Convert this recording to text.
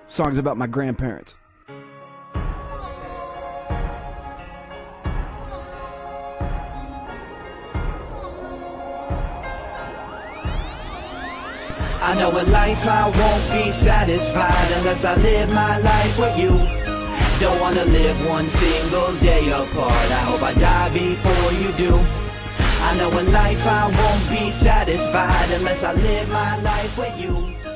Songs about my grandparents. I know in life I won't be satisfied unless I live my life with you. Don't wanna live one single day apart. I hope I die before you do. I know in life I won't be satisfied unless I live my life with you.